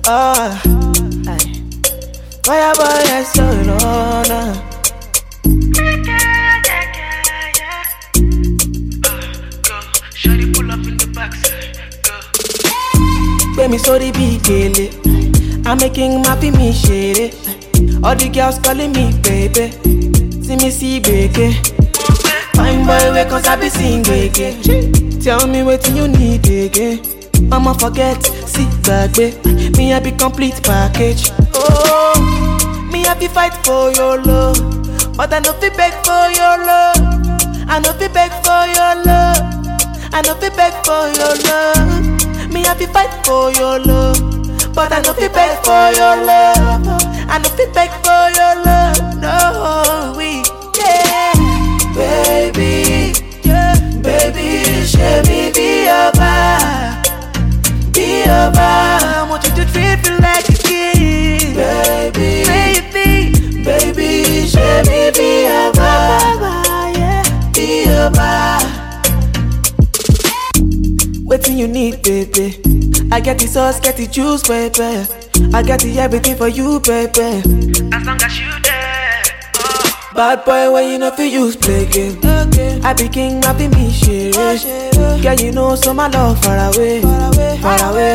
Fire boy, I saw it on. Shawty pull up in the backside, go. Baby, so the big gele. I'm making my me shady. All the girls calling me baby. See me see baby. Fine boy, wake cause I be sing again. Tell me what you need again. I'ma forget, sit back, babe. Me I be complete package. Oh, me I be fight for your love, but I no fi beg for your love. I no fi beg for your love. I no fi beg for your love. Me I be fight for your love, but I no fi beg for your love. I no fi beg for your love. No, we yeah, baby, yeah, baby, show me be your vibe. Be your vibe. I want you to treat me like a kid, baby, baby, baby, show me be your vibe, yeah, be your vibe. Waiting you need, baby. I get the sauce, get the juice, baby. I got the everything for you, baby. As long as you there, oh. Bad boy, when you know fi use play game. I be king, I be me shit. Girl, you know so my love far away, far away.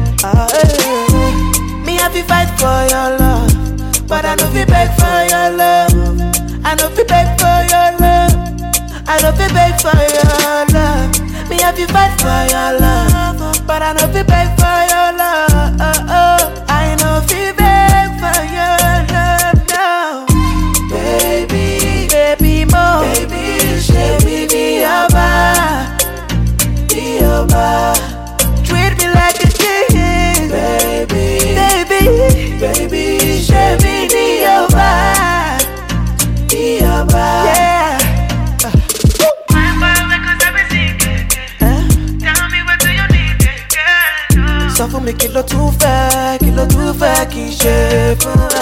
Me I fi fight for your love, but I no fi beg for your love. I no fi beg for your love. I no fi beg for your love. Me I fi fight for your love, but I no fi beg for your love. I no fi beg for your love now. Baby, baby mo, baby, baby be your vibe, be your vibe. Treat me like a king, baby, baby, baby, baby be your vibe, be your vibe. Yeah. Sọ fún mi kí ló tún fẹ́ kí n ṣe fún ẹ.